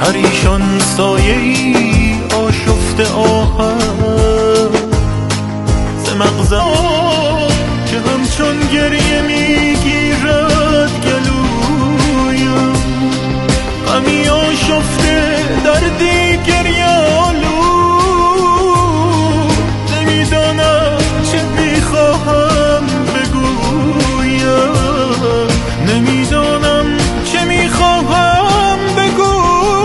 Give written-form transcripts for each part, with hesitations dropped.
پریشان سایه‌ای آشفته آهن ز مغزم که همچون گریه میگیرد گلویم، غمی آشفته دردی گریه‌آلود، نمیدانم چه میخواهم بگویم، نمیدانم چه میخواهم بگویم.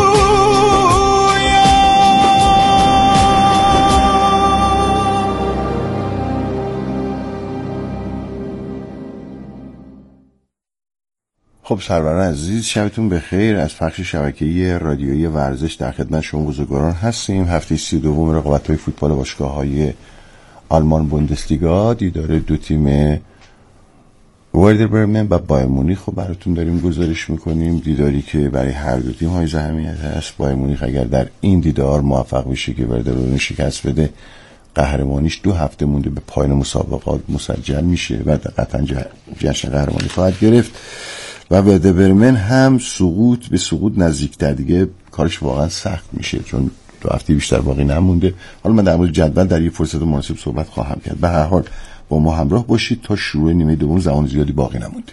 خب سروران عزیز، شبتون بخیر. از پخش شبکه‌ای رادیویی ورزش در خدمت شما بزرگواران هستیم. هفته 32 رقابت‌های فوتبال باشگاه‌های آلمان بوندسلیگا، دیدار دو تیم وردر برمن و بایر مونیخ رو براتون داریم گزارش میکنیم. دیداری که برای هر دو تیم حائز اهمیت هست. بایر مونیخ اگر در این دیدار موفق بشه که وردر رو شکست بده، قهرمانیش 2 هفته مونده به پایان مسابقات مسجل میشه و قطعا جشن قهرمانی خواهد گرفت. و وردر برمن هم به سقوط نزدیکتر، دیگه کارش واقعا سخت میشه چون 2 هفته بیشتر باقی نمونده. حالا من در مورد جدول در یه فرصت مناسب صحبت خواهم کرد. به هر حال با ما همراه باشید تا شروع نیمه دوم، زمان زیادی باقی نمونده.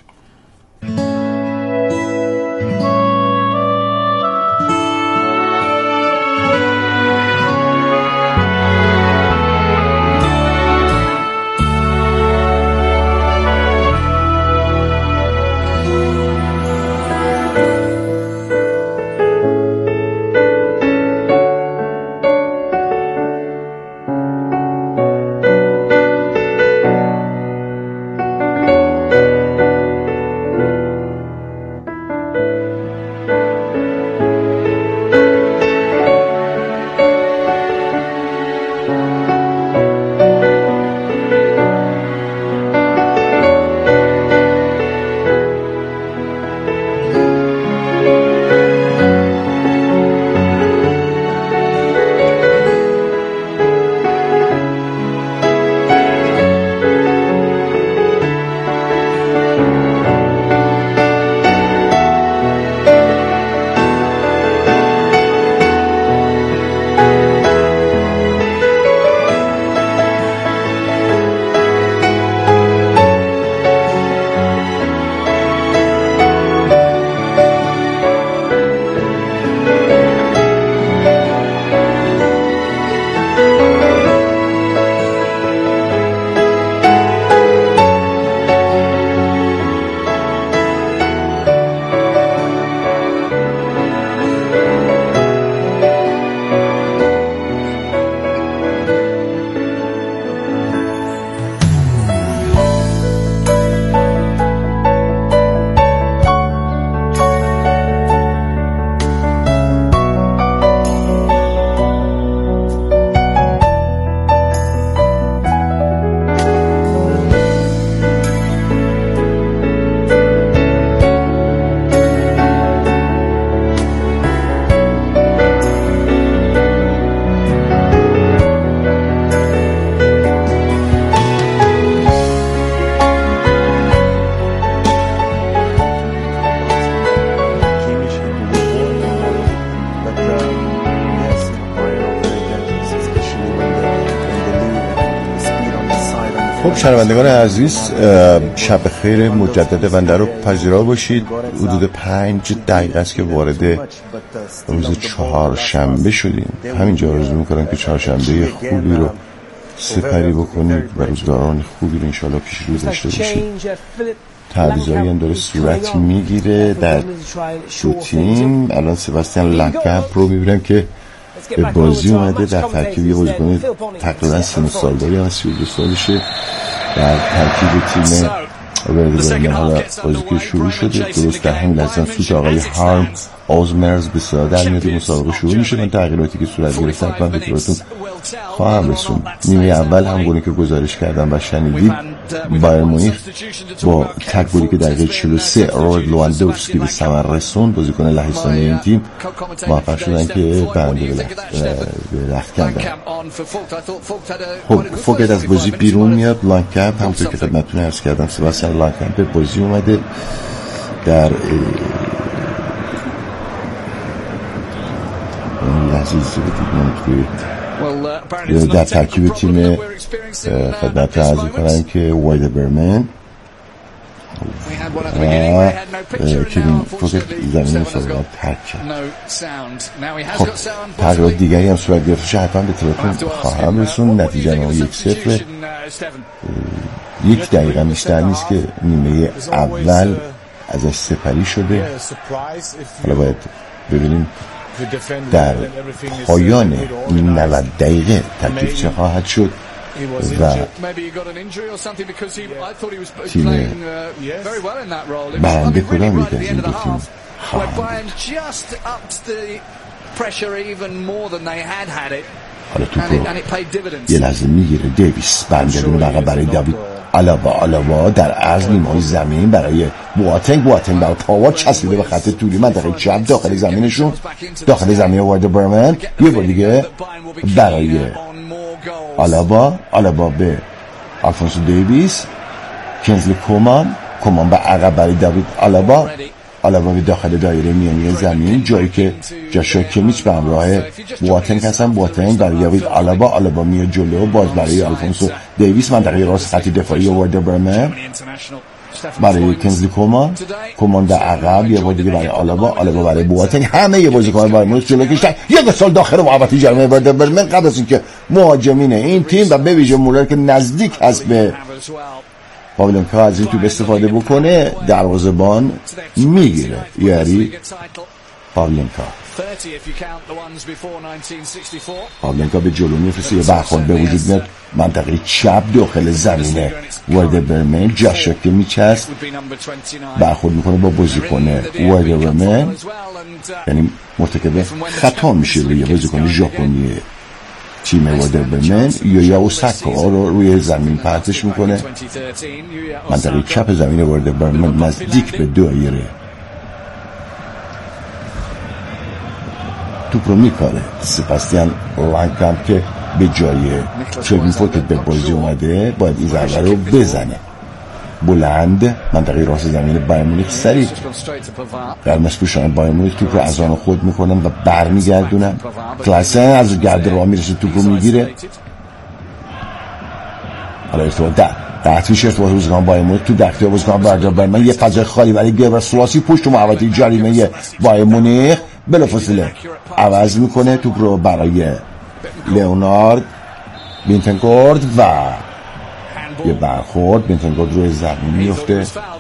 شنوندگان عزیز، شب خیر مجدد بنده رو پذیرا باشید. حدود 5 دقیقه است که وارد روز چهارشنبه شدیم. همینجا آرزو میکنم که چهارشنبه خوبی رو سپری بکنید و روزگاران خوبی رو انشالله پیش رو داشته باشید. تعویضایی هم داره صورت میگیره در دو تیم. الان سباستیان لانکمپ رو میبینم که به بازی اومده در ترکیب یه بازیکن تقریبا 3 سال داری، هم 32 سالشه. در ترکیب تیم وردر حالا بازی که شروع شده، درست در همین لحظه سوت آقای هارم آزمرز به صدا در میاد. مسابقه شروع میشه. من تغییراتی که صورت گرفته من به خدمتتون خواهم رسوند. نیمه اول همونی که گزارش کردم و شنیدید، بایر مونیخ با تک گلی که در دقیقه 43 روبرت لواندوفسکی به ثمر رسوند، بازیکن لهستانی این تیم، موفق شدن که برنده به رخت کندن. خب فوقت از بازی بیرون میاد. لانکمپ همونطور که خدمتتون عرض کردم سباستیان لانکمپ به بازی اومده. در عزیز بدید در ترکیب تیم خدمت عرض کنم که واید برمن و کوین فوکت زمین مسابقه ترک کرد. خب تغییرات دیگری هم صورت گرفته حتما به اطلاعتون خواهم رسون. نتیجه ما 1-0. 1 دقیقه بیشتر نیست که نیمه اول ازش سپری شده. حالا باید ببینیم در پایان این 90 دقیقه تکلیف چه خواهد شد و تیم برنده کدام یک از این دو تیم خواهند بود. حالا توپ یه لحظه میگیره دیویس، برمیگردونه بقیه برای داوید آلابا در عرض نیمه زمین برای بواتنگ برای پاور چسبیده به خط طولی منطقه چپ داخل زمینشون، داخل زمین واید برمن. یه بار دیگه برای آلابا به آلفونسو دیویس، کنزلی کومان به عقب برای داوید آلابا به داخل دایره میانی زمین، جایی که جاشوا کمیچ به همراه بواتنگ هستن. بواتنگ برای داوید آلابا میاد جلو، باز برای آلفونسو دیویس منطقه راست خط دفاعی واید برمن برای کنزلی کومان در عقب، یه بار دیگه برای آلابا برای بواتنگ. همه یه بازیکن بایر مونیخ جلو کشتن. یک سال داخل محوطه جریمه واید برمن قبل از اینکه مهاجمین این تیم و به ویژه مولر که نزدیک هست به پاولنکا از این توپ استفاده بکنه، دروازه‌بان میگیره. یاری پاولنکا به جلو میفرسته، یه برخورد به وجود میاد منطقه چپ داخل زمینه واید برمن. جاشوا کمیچ هست برخورد میکنه با بازیکن واید برمن، یعنی مرتکب خطا میشه روی بازیکن ژاپنی تیم واید برمن. یا اوساکا رو روی زمین پرتش میکنه منطقه چپ زمین واید برمن نزدیک به دایره. توپ رو میکاره. سباستیان لانکامپ که به جای کوین فوکت به بازی اومده باید این ضربه رو بزنه. بلند منطقه راست زمین بایر مونیخ، سریع در مسپوشان بایر مونیخ توپ رو از آن خود میکنن و برمیگردونن. کلاسن از گرد راه میرسه، توپ رو میگیره. حالا ارتباط قطعیش ارتباط بازیکن بایر مونیخ تو دقیقه بازیکن واید برمن، یه فضای خالی برای گبرسلاسی پشت محوطه جریمه بایر مونیخ بلافاصله عوض میکنه. توپ رو برای لئونارد بینتنکورد و یه برخورد. بینتنکورد روی زمین میفته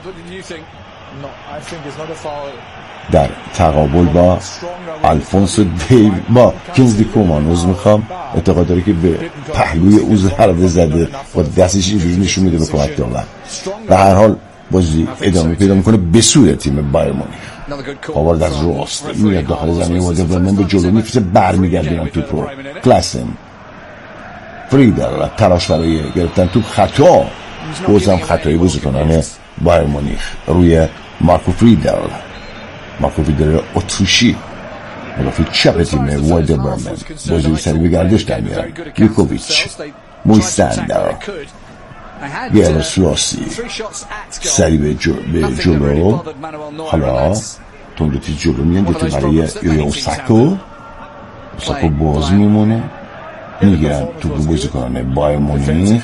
در تقابل با آلفونسو با کنزلی کومان. اعتقاد داره که به پهلوی او ضربه زده، با دستش اینجوری نشون میده به کمک دادن. به هر حال بازی ادامه پیدا میکنه به سوی تیم بایر مونیخ. پاورد از راست میاد داخل زمین واید برمن به جلو میفته، برمیگردونن توپ رو. کلاسن فریدل تلاش برای گرفتن توپ، خطا بازم خطایی بازیکنان بایر مونیخ روی مارکو فریدل اتریشی مدافع چپ تیم واید برمن. بازی سری به گردش در میارن. ویکوویچ، مویسندر، گرسلاسی سری به جلو. حالا تندتی جلو میان تو برای اوساکا باز میمونه، میگیرن تو بازی کنن بایر مونیخ.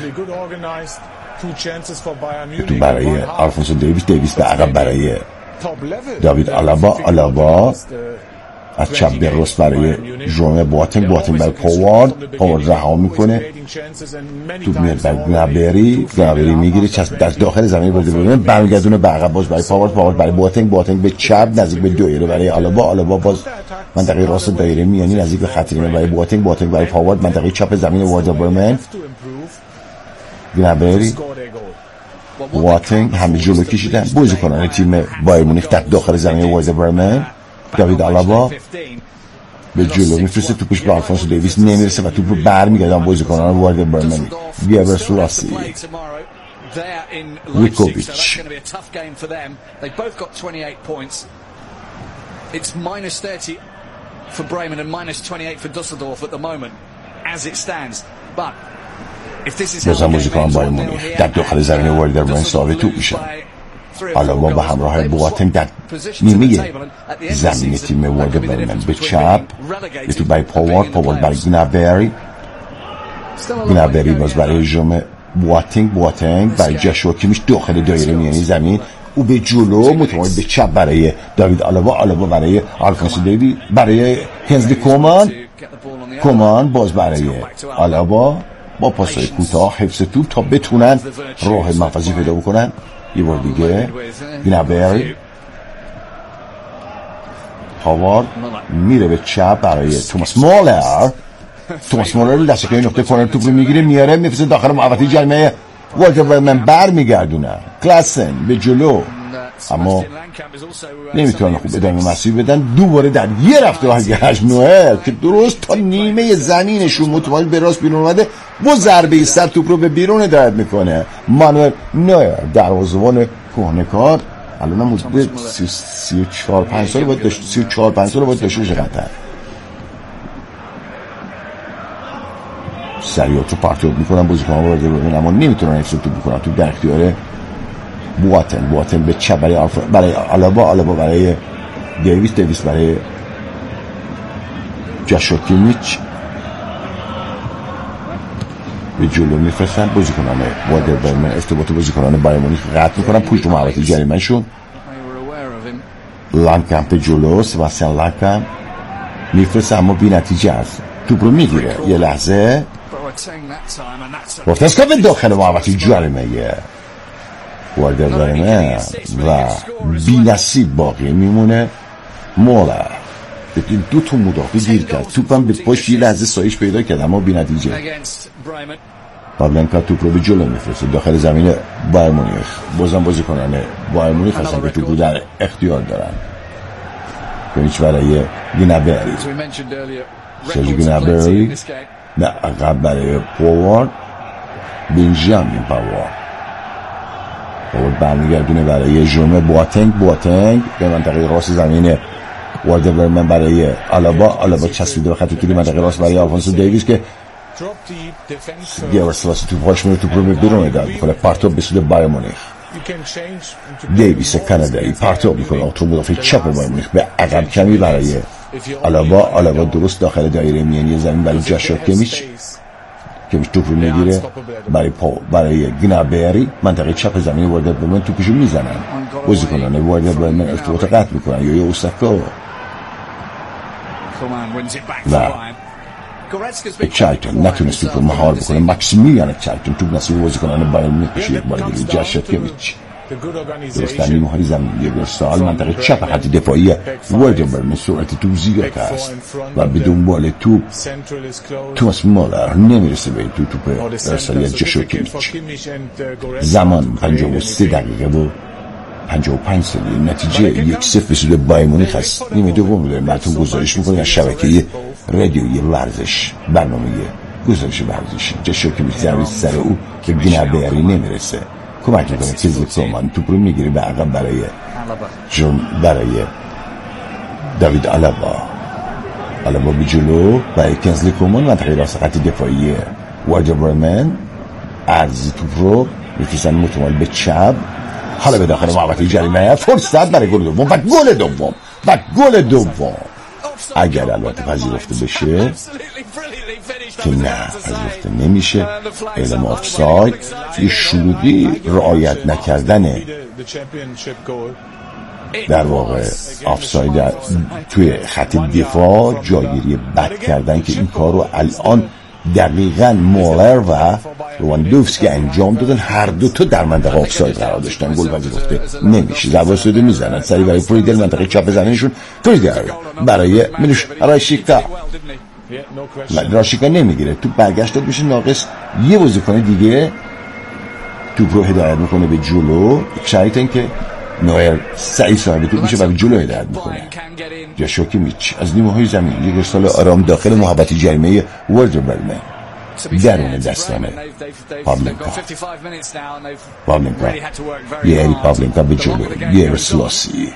تو برای آلفونسو دیویس به عقب برای داوید آلابا از چپ به راست برای ژوئن بواتنگ برای پاورد رها میکنه. توپ میاد برای گنابری میگیره در داخل زمین بازی ببینه، برمیگردونه به عقب باز برای پاورد برای بواتنگ به چپ نزدیک به دایره برای آلابا باز منطقه راست دایره میانی نزدیک به خط نیمه برای بواتنگ برای پاورد منطقه چپ زمین واید برمن. گنابری بواتنگ همه جلو کشیدن بازیکنان تیم بایر مونیخ در داخل زمین واید برمن. داوید آلابا به جلو میفرسته، توپش به آلفونسو دیویس نمیرسه و توپ رو برمیگردن بازیکنان واید برمن. گبرسلاسی، ویکوویچ، بازم بازیکنان بایر مونیخ در داخل زمین واید برمن صاحب توپ میشن. آلابا به همراه بواتنگ در نیمه زمین تیم وارد برمن به چپ به تو برای پاوارد برای گنابری باز برای هجوم بواتنگ برای جاشوا کیمیچ داخل دایره میانی زمین او به جلو متمایل به چپ برای داوید آلابا برای آلفونسو دیویس برای هنزلی کومان باز برای آلابا با پاسای کوتاه حفظ توپ تا بتونن راه محفظی پیدا بکنن. یه بار دیگه گنابری هاوارد میره به چپ برای توماس مولر رو دست که این نقطه کورنر توپ رو میگیره میاره میفرسته داخل محوطه جریمه والتر برمن برمیگردونن کلاسن به جلو اما نمیتونن خوب ادامه مسیر بدن. دوباره در یه رفته برگشت نوئل که درست تا نیمه زمینشون متمایل به راست بیرون اومده با ضربه سر توپ رو به بیرون هدایت میکنه. مانوئل نوئر دروازه‌بان کهنه‌کار الان هم حدود 34-5 سال باید داشته باشه قطعا. سریعات رو پرتاب میکنن بازیکنان وارد برمن اما نمیتونن حفظ توپ بکنن. توپ در اختیار بواتن به چپ برای آلابا برای دیویس برای جاشوا کیمیچ به جلو میفرستن. بازیکنان وارد برمن ارتباط بازیکنان بایر مونیخ قطع میکنن پشت محوطه جریمه شون. لانکمپ به جلو سباستیان لانکمپ میفرسته اما بی نتیجه است. توپ رو میگیره یه لحظه بورتسکا به داخل محوطه جریمه وارد برمن و بی نصیب باقی میمونه. مولر دو تا مدافع گیر کرد توپم به پشت یه لحظه سایش پیدا کرد اما بی نتیجه. پاولنکا توپ رو به جلو میفرسته داخل زمین بایر مونیخ. بازم بازیکنان بایر مونیخ هستن که توپ رو در اختیار دارن. کمیچ برای گنابری سرژی گنابری نه عقب برای پاوارد بنجامین پاوارد برمیگردونه برای ژومه بواتنگ به منطقه راست زمین وارد برمن برای آلابا چسبیده به خط طولی منطقه راست برای آلفونسو دیویس که دیوارسلاس توپ هاش میره توپ رو به بیرون داد میکنه پرتاب به سود بایر مونیخ. دیویس کانادایی پرتاب میکنه تو مدافع چپ بایر مونیخ به عقب کمی برای آلابا درست داخل دایره میانی زمین برای جاشوا کیمیچ توپ رو میگیره برای گنابری منطقه چپ زمین وارد برمن توپشو میزنن. بازیکنان وارد برمن ارتباط قطع میکنن یا اوساکا و چارلتون نتونست توپ رو مهار بکنه. ماکسیمیلیان چارلتون توپ نصیب بازیکنان بایر مونیخ بشه. یک بار دیگه جاشوا کیمیچ درست در نیمه های زمین یک سال منطقه چپ خط دفاعی وارد برمن سرعت توپ زیاد است و به دنبال توپ توماس مولر نمیرسه به توپ ارسالی جاشوا کیمیچ. زمان 53 دقیقه و 55 ثانیه. نتیجه 1-0 به سود بایر مونیخ است. نیمه دوم رو داریم براتون گزارش میکنیم از شبکه رادیویی ورزش برنامه گزارش ورزشی. جاشوا کیمیچ ضربه سر او که گنابری نمیرسه کمک میکنه چیزی کومان توپ رو میگیره به عقب برای داوید آلابا به جلو برای کنزلی کومان منطقه راست خط دفاعی وارد برمن عرضی توپ رو میفرستن متمایل به چپ. حالا به داخل محوطه جریمه فرصت برای گل دوم اگر البته پذیرفته بشه که نه پذیرفته نمیشه. اعلام آفساید یه شروطی رعایت نکردن در واقع آفساید توی خط دفاع جایگیری بد کردن که این کار رو الان دقیقاً مولر و لواندوفسکی انجام دادن. هر دو تا در منطقه آفساید قرار داشتن. گل پذیرفته نمیشه. ضربه سوده میزنن سری برای فریدل منطقه چپ زمینشون. فریدل برای میلوش راشیکا نمیگیره توپ برگشت داد میشه ناقص. یه بازیکن دیگه توپ رو هدایت میکنه به جلو. شرایط این که نوئر سعی صاحب توپ میشه برای جلو هدایت میکنه. جاشوا کیمیچ از نیمه های زمین یک ارسال آرام داخل محوطه جریمه وارد برمن درون دستانه پاولنکا به جلو یه ارسلاسی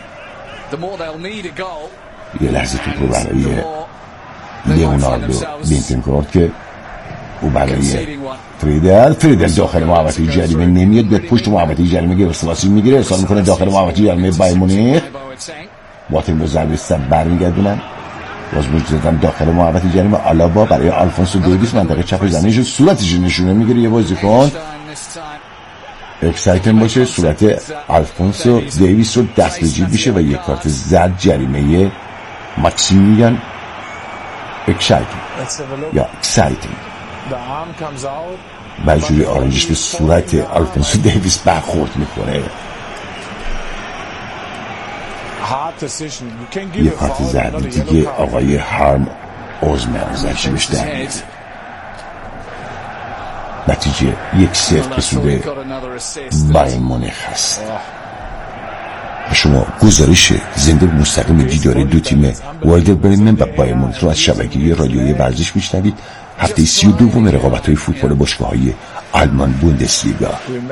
یه لحظه توپ رو برای لیوناردو بینتنکورت که او برای فریدل داخل محوطه جریمه نمیاد، به پشت محوطه جریمه گرسواسی میگیره، ارسال میکنه داخل محوطه جریمه بایر مونیخ. بواتنگ با ضربه سر برمیگردونن، باز میگذارن داخل محوطه جریمه. آلابا برای آلفونسو دیویس منطقه چپ زمینش صورتش نشونه میگیره. یه بازیکن اکسایتن باشه، صورت آلفونسو دیویس رو دست به جیب میشه و یک کارت زرد جریمه ماکسیمیلیان اکسایتن یا اکسایتن بجوری آرنجش به صورت آلفونسو دیویس برخورد میکنه. یک کارت زرد دیگه آقای هارم اوزمن زرشیبش در میاد. نتیجه 1-0 رسوده بایر مونیخ هست. شما گزارش زنده مستقیم دیدار دو تیم وردر برمن و بایر مونیخ رو از شبکه رادیویی ورزش میشنوید. هفته 32 رقابت‌های فوتبال باشگاه‌های آلمان بوندسلیگا.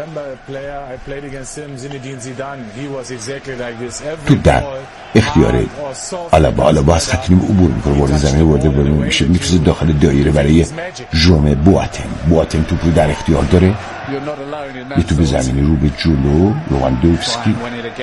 تو در اختیار آلابا از خط نیم عبور میکنه، وارد زمین وارد برمن میشه، میفرسته داخل دایره برای ژوم بواتنگ توپ رو در اختیار داره. یه توپ زمینی رو به جلو، لواندوفسکی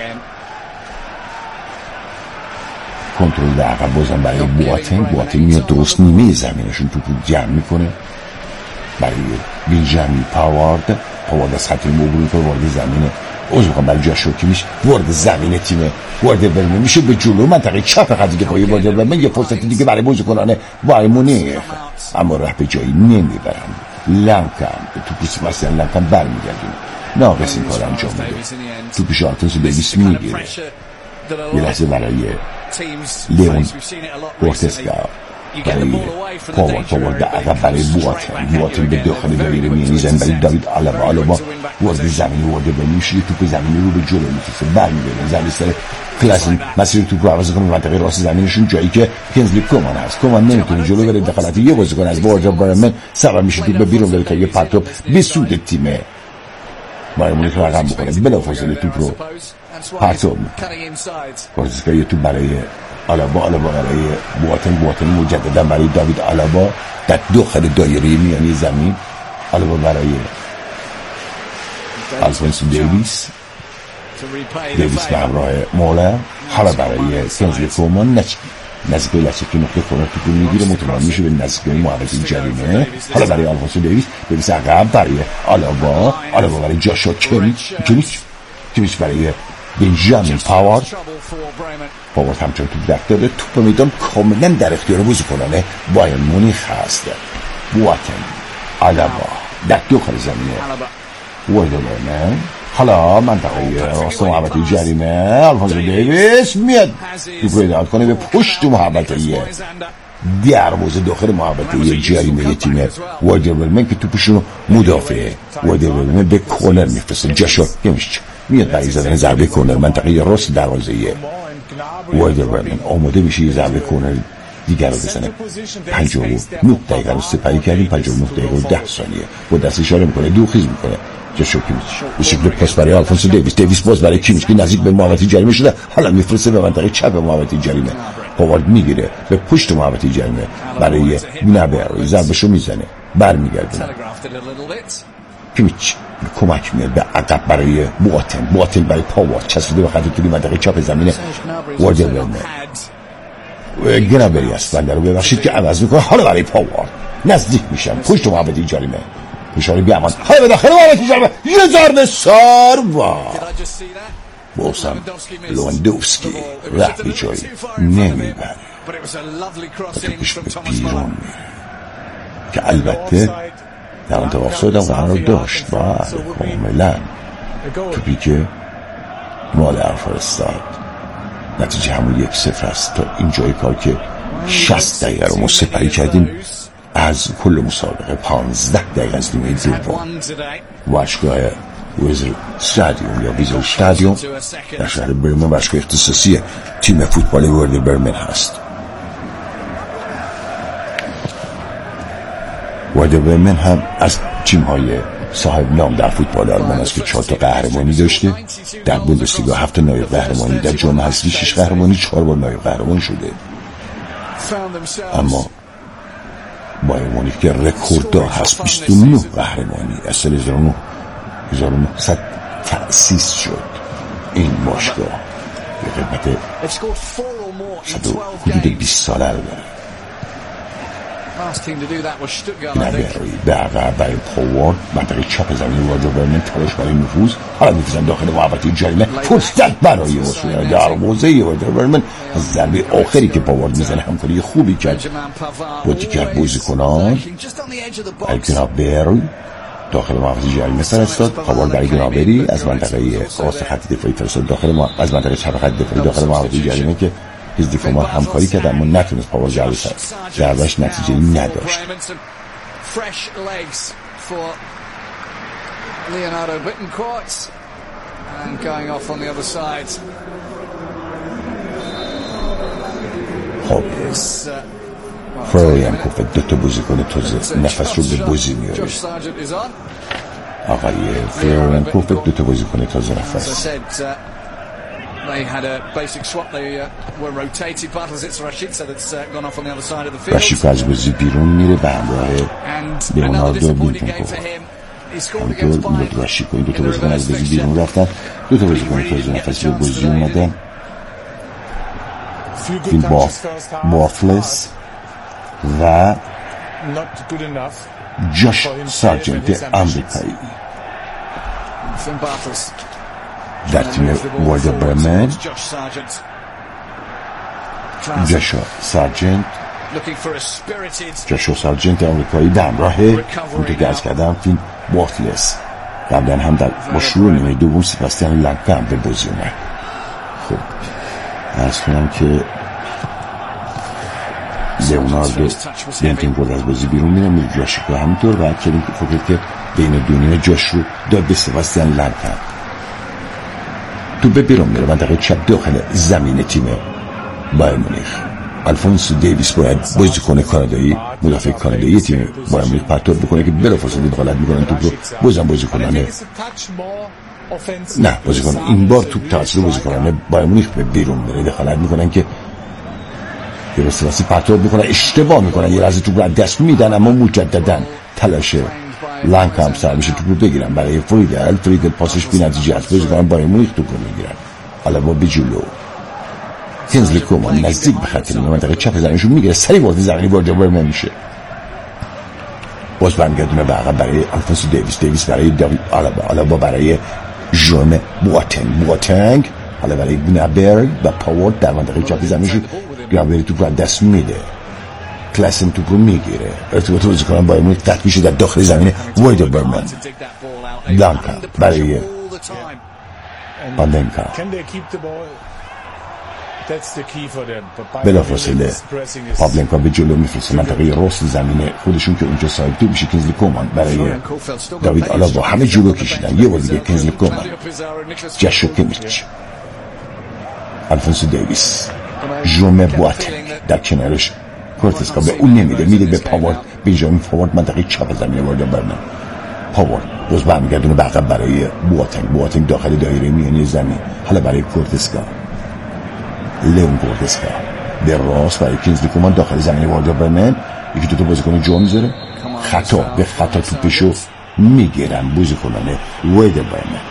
کنترل در عقب، بازم برای بواتنگ میاد درست نیمه زمینشون توپ رو جمع میکنه برای بنجامین پاوارد از خط نیم عبور میکنه، وارد زمین برای جاشوا کیمیش وارد زمین تیم وردر برمن میشه به جلو منطقه چپ خط دفاعی وردر برمن. یه فرصت دیگه برای بازیکنان بایر مونیخ، اما راه به جایی نمیبرن. لانکام توپ سباستیان لانکام برمیگردونه، ناقص این کار انجام میده. توپ شارتنس دیویس میگیره، یه لحظه برای لیون اورتسکا برای پاوارد در عقب برای بواتنگ به داخل دایره میزنه برای داوید آلابا وارد زمین وارد میشه، توپ زمینی رو به جلو میفرسته، برمیگرده زمین سر کلاسن مسیر توپ رو عوض کنه منطقه راست زمینشون، جایی که کینزلی کومان هست. کومان نمیتونه جلو بره، دخالت یه بازیکن از وردر برمن سبب میشه توپ به بیرون بره که یه پرتاب به سود تیم بایر مونیخ رقم بکنه. بلافاصله توپ رو پرتاب میکنه. یه توپ برای آلابا برای بواتنگ مجددا برای داوید آلابا در داخل دایره میانی زمین. آلابا برای آلفونسو دیویس به همراه مولا، حالا برای کنزلی کومان نزدیک لچکی نقطه خورد توپ میگیره، متمام میشه به نزدیک محوطه جریمه. حالا برای آلفونسو دیویس عقب برای آلابا برای جاشوا کیمیش برای بنجامین پاوارد همچون توپ دست داده. توپ میدان کاملا در اختیار بازیکنان بایر مونیخ هست. بواتنگ آلابا در داخل زمین وردر برمن. حالا منطقه راست محوطه جریمه آلفونسو دیویس میاد توپ رو هدایت کنه به پشت محوطه دروازه داخل محوطه جریمه تیم وردر برمن که توپشون مدافع وردر برمن به کورنر میفرسته. جاشوا کیمیش میاد برای زدن ضربه کورنر منطقه راست دروازه وردر برمن. آماده میشه یه ضربه کورنر دیگر رو بزنه. 59 دقیقه رو سپری کردیم، 59 دقیقه و 10 ثانیه با دست اشاره میکنه، دوخیز میکنه. جاشوا کیمیش به شکل پاس برای آلفونسو دیویس باز برای کیمیش که نزدیک به محوطه جریمه شده، حالا میفرسته به منطقه چپ محوطه جریمه. پاوارد میگیره به پشت محوطه جریمه برای نابر، ضربهشو میزنه، برمیگردونه. کیمیش کمک میاد به عقب برای بواتنگ برای پاوارد چسبیده به خط طولی منطقه چپ زمین وردر برمن. گنابری است بنده رو ببخشید که عوض میکنه. حالا برای پاوارد نزدیک میشم پشت محوطه جریمه، اشاره بیامان، حالا به داخل محوطه جریمه یه ضربه ساروا بازم لواندوفسکی رفت به جایی نمیبره، توپش به بیرون میره که البته در منطقه آفساید هم قرار داشت. کاملا توپی که مال ارفرستاد. نتیجه همون 1-0 است. تا اینجای کار که 60 دقیقه رو ما سپری کردیم از کل مسابقه. 15 دقیقه از نیمه دوم باشگاه ویزر استادیوم یا ویزر استادیوم در شهر برمن باشگاه اختصاصی تیم فوتبال وردر برمن هست. وردر برمن هم از تیم‌های صاحب نام در فوتبال آلمان است که 4 تا قهرمانی داشته. در بوندسلیگا 7 تا نایب قهرمانی، در جام حذفی 6 قهرمانی، 4 بار نایب قهرمان شده. اما بایر مونیخ که رکورددار هست 29 قهرمانی از سال 1900 تأسیس شد این باشگاه به قدمت حدود 20 ساله رو داره. نبری به عقب برای پاوارد منطقه چپ زمین واردر برمن تلاش برای نفوذ، حالا میفوزن داخل محوطه جریمه، فرصت برای وصول دروازه واردر برمن. از ضربه آخری که پاوارد میزنه همکاری خوبی کرد با دیگر بازیکنان. گنابری داخل محوطه جریمه فرستاد، پاوارد برای گنابری از منطقه راست خط دفاعی فرستاد داخل از منطقه چپ خط دفاعی داخل محوطه جریمه که کینزلی کومان همکاری کرد اما نتونست پاوارد جلبش نتیجه نداشت. خب فلوریان کوفه دوتا بازیکن تازه نفس رو به بازی میاره. آقای فلوریان کوفه دوتا بازیکن تازه نفس. They had a basic swap. They were rotated. Bartlesitz Rashica that's gone off on the other side of the field. Rashica از بازی بیرون میره به همراه لیوناردو بیتنکوف. همینطور راشیکا این دوتا بازیکن از بازی بیرون رفتن. دوتا بازیکن تازه نفس به بازی اومدن. فیل بارتلس و جاش سارجنت آمریکایی در تیم واردر برمن. جاشوا سارجنت آمریکایی به همراه اون که درس کردم فیل بارتلس قبلا هم با شروع نیمه دوم سباستیان لانکا هم به بازی اومد. خب عرض کنم که لیوناردو بیتنکوف از بازی بیرون میره، راشیکا همینطور و کلین فکر که بین دنیا جاش رو داد به سباستیان لانکا. تو به بیرون میره منطقه چپ داخل زمین تیم بایر مونیخ. آلفونسو دیویس باید بازیکن کانادایی مدافع کانادایی تیم بایر مونیخ پرتاب بکنه که بلافاصله دخالت میکنن توپ رو بازیکنانه نه بازیکن این بار توپ توسط بازیکنانه بایر مونیخ به بیرون میره دخالت میکنن که درستی پرتاب میکنن، اشتباه میکنن، یه لحظه توپ رو دست میدن اما مجددا تلاش لانکا هم سر میشه توپ رو بگیرن برای فریدل پاسش بی نتیجه است. بازیکنان بایر مونیخ توپ رو میگیرن. حالا با به جلو کینزلی کومان نزدیک به خط نیمه منطقه چپ زمینشون میگیره، سریع وارد زمین واردر برمن میشه. باز برمیگردونه به عقب برای آلفونسو دیویس برای داوید آلابا برای ژوم بواتنگ حالا برای گنابری و پاوارد در منطقه چپ زمینشون. گنابری توپ رو دست میده، کلاسن توپ رو میگیره، ارتباط بازیکنان بایر مونیخ قطع میشه در داخل زمین واردر برمن. لانکا برای پاندنکا بلافاصله پابلنکا به جلو میفرسته منطقه راست زمین خودشون که اونجا صاحب توپ میشه. کینزلی کومان برای داوید آلابا همه جلو کشیدن. یه بار دیگه کینزلی کومان، جاشوا کیمیچ، آلفونسو دیویس، ژوم بواتنگ در کنارش. کورتسکا به اون نمیده، میده به پاوارد، بنجامین پاوارد منطقه چپ زمین واردر برمن. پاوارد باز برمیگردونه به عقب برای بواتنگ داخل دایره میانی زمین. حالا برای کورتسکا، لیون کورتسکا به راست برای کینزلی کومان داخل زمین واردر برمن. یکی دوتا بازیکن جو میذاره، خطا توپشو میگیرن بازیکنان واردر برمن.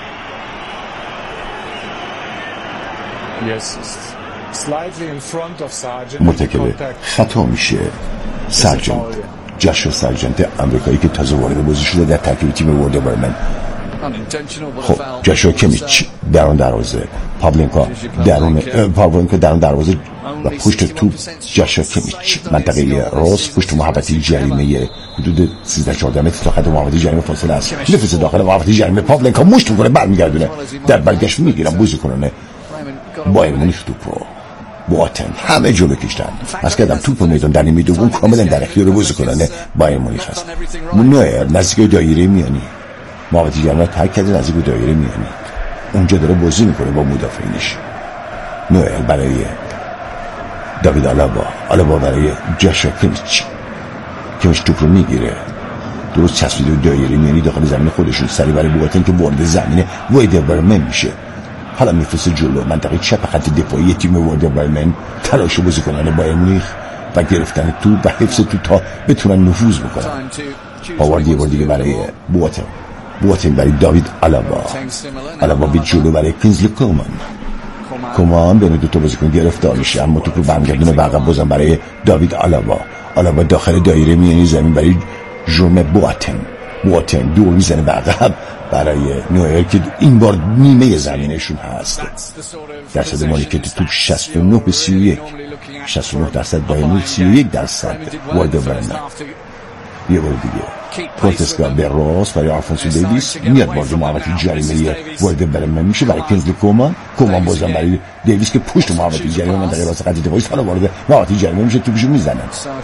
مرتکب خطا میشه سارجنت، جاشوا سارجنت آمریکایی که تازه وارد بازی شده در ترکیب تیم واردر برمن. خب جاشوا کیمیچ درون دروازه، پابلنکا درون دروازه و پشت توپ جاشوا کیمیچ منطقه راست پشت محوطه جریمه حدود 13-14 متر تا خط محوطه جریمه فاصله است. نفس داخل محوطه جریمه پابلنکا مشت میکنه، برمیگردونه در برگشت میگیرن بازیکنان بایر مونیخ توپ رو. بواتنگ همه جلو کشتن. از کردم توپ میدان در نیمه دوم کاملا در اختیار بازیکنان بایر مونیخ است. نویر نزدیک دایره میانی محوطه جریمه ترک کرده، نزدیک دایره میانی اونجا داره بازی میکنه با مدافعینش. نویر برای داوید آلابا برای جاشوا کیمیچ توپ رو میگیره، درست چسبیده دایره میانی داخل زمین خودشون. سریع برای بواتنگ که وارد زمین واردر برمن میشه. حالا میفرسته جلو منطقه چپ خط دفاعی تیم واردر برمن. تلاش بازیکنان بایر مونیخ و گرفتن توپ و حفظ توپ تا بتونن نفوذ بکنن. پاوارد یه بار دیگه برای بواتنگ برای داوید آلابا به جلو برای کینزلی کومان بین دو تا بازیکن گرفتار میشه، اما توپ رو برمیگردونه به عقب، بازم برای داوید آلابا داخل دایره میانی زمین برای ژرمه بواتنگ دور میزنه به عقب برای نویر که این بار نیمه زمینشون هست. درصد مالکیت توپ 69 به 31، 69% بایر 31% والدربرمن. یه بار دیگه کورتسکا به راست برای آلفونسو دیویس میاد وارد محوطه جریمه والدربرمن میشه برای کینزلی کومان بازم برای دیویس که پشت محوطه جریمه منطقه راست خط دفاعی حالا وارد محوطه جریمه میشه، توپشو میزنن.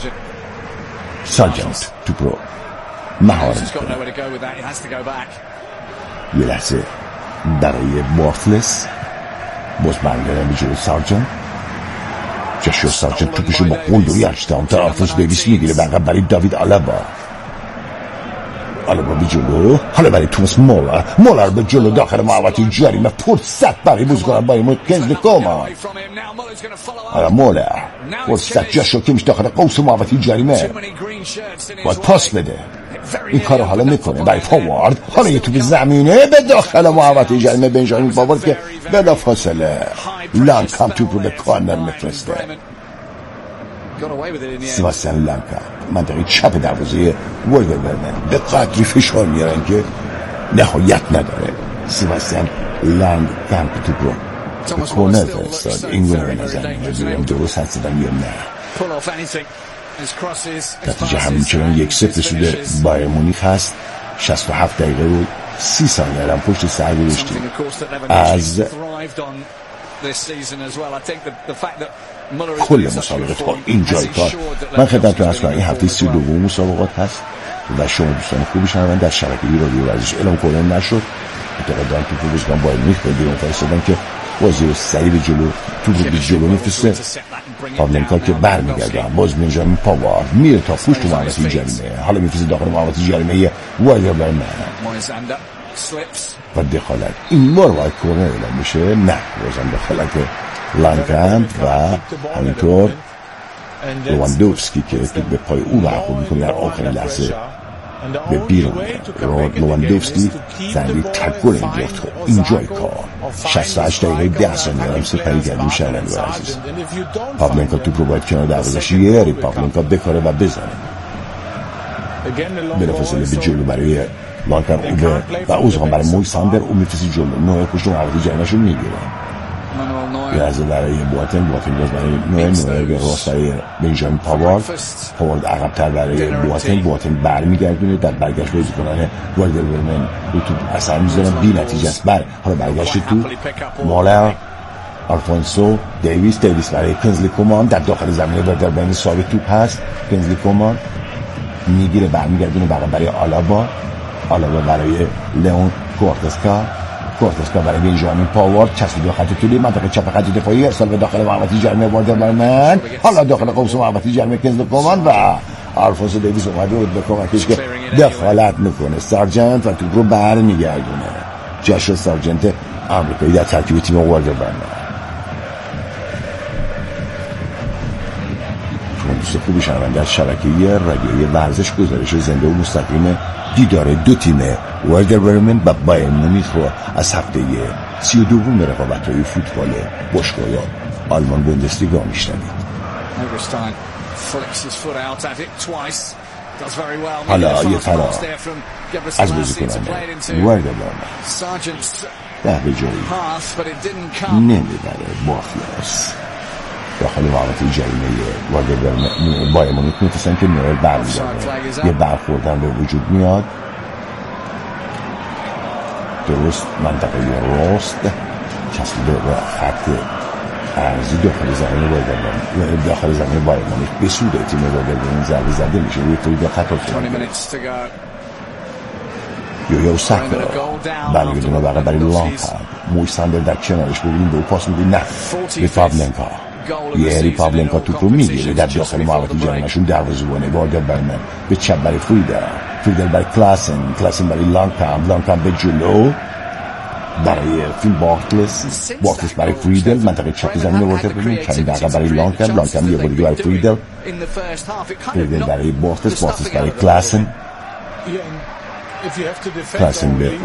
سارجنت توپ رو مهار میکنه. یه لحظه برای بارتلس باز برمیگردن به جلو سارجنت. جاشوا سارجنت توپشو با قلدری ارشتام تا آلفونسو دیویس میگیره بقیه برای داوید آلابا به جلو، حالا برای توماس مولر به جلو داخل محوطه جریمه، فرصت برای بازیکن بایر کینزلی کومان. حالا مولر فرصت جاشوا کیمیش داخل قوس محوطه جریمه باید پاس بده، این کارو حالا میکنه برای پاوارد. حالا یه توپ زمینه به داخل محوطه جریمه، بنجامین پاوارد که بلافاصله لانکام توپ رو به کارنر میفرسته. سباستیان لانکام منطقه چپ دروازه والدربرمن به قدری فشار میارن که نهایت نداره. سباستیان لانکام توپ رو به کورنر فرستاد. این گونه به نظر میاد درست هستن یا نه. نتیجه همینچنان 1-0 شده بایر مونیخ هست. 67 دقیقه و 30 ثانیه هم پشت سر گذاشتیم از کل مسابقه تا این جای کار. من خدمتتون عرض کنم این هفته 32 مسابقات هست و شما دوستان خوبی شنوندگان در شبکه رادیو ورزش اعلام کردن نشد. اعتقاداً تو بازیکن بایر مونیخ به بیرون فرستادن که بازی رو سریع به جلو توپ رو به جلو میفرسته. پاولنکا که برمیگرده باز بنجامین پاوارد میره تا پشت محوطه جریمه، حالا میفرسته داخل محوطه جریمه والدربرمن و دخالت این بار باید کورنر اعلام بشه. نه بازم دخالت لانکام و همینطور لواندوفسکی که توپ به پای او برخورد میکنه در آخرین لحظه به بیرون. لواندوفسکی زنده تکل انداخت. اینجای کار 68 دقیقه 10 ثانیه هم سپری کردیم شنوندگان عزیز. پاولنکا توپ رو باید کنار دروازه‌اش یاری پاولنکا بکاره و بزنه. بلافاصله به جلو برای لانکام و اوزغان برای مویساندر او میفرسته جلو. نویر پشت محوطه جریمه‌شو میگیره. یه از برای بواتنگ باز برای نویر به راست برای بنجامین پاوارد عقب‌تر برای بواتنگ برمیگردونه. در برگشت بازیکنان والدربرمن رو توپ اثر میذارن، بی نتیجه است. حالا برگشت تو مولر آلفونسو دیویس برای کینزلی کومان در داخل زمین والدربرمن ثابت توپ هست. کینزلی کومان میگیره برمیگردونه برای آلابا برای لئون کورتسکا برای بنجامین پاوارد چسبیده خط طولی منطقه چپ خط دفاعی، ارسال به داخل محوطه جریمه والدربرمن، حالا داخل قوس محوطه جریمه کینزلی کومان و آلفونسو دیویس اومده بود به کمکش که دخالت میکنه. سارجنت و توپ رو برمیگردونه. جاشوا سارجنت آمریکایی در ترکیب تیم والدربرمن. دوست خوبی شنوندگان در شبکه رادیویی ورزش گزارش زنده و مستقیم دیدار دو تیم والدربرمن و بایر مونیخ رو از هفته 32 رقابت‌های فوتبال باشگاه آلمان بوندسلیگا میشنوید. حالا یه فرار از بازیکنان والدربرمن ده به جایی نمیبره بافیاس داخل محوطه جریمه والدربرمن بایر مونیخ میفرستن که نویر برمیگرده. یه برخوردن به وجود میاد درست منطقه راست چسبیده به خط عرضی داخل زمین والدربرمن، داخل زمین بایر مونیخ به سود تیم والدربرمن ضربه زده میشه. روی توی خط یا سخت برمیگردونه برای لانکام. مویساندر در کنارش ببینیم به او پاس میده، نه به پاولنکا. یه پاولنکا توپ رو میگیره در داخل محوطه جریمه‌شون. دروازه‌بان والدربرمن به چپ برای فریدر برای کلاسن برای لانکام به جلو برای فیل بارتلس برای فریدل منطقه چپ زمین رو ورده ببین، کمی دقیقه برای لانکم یه بولیگه برای فریدل برای بارتلس برای کلاسن به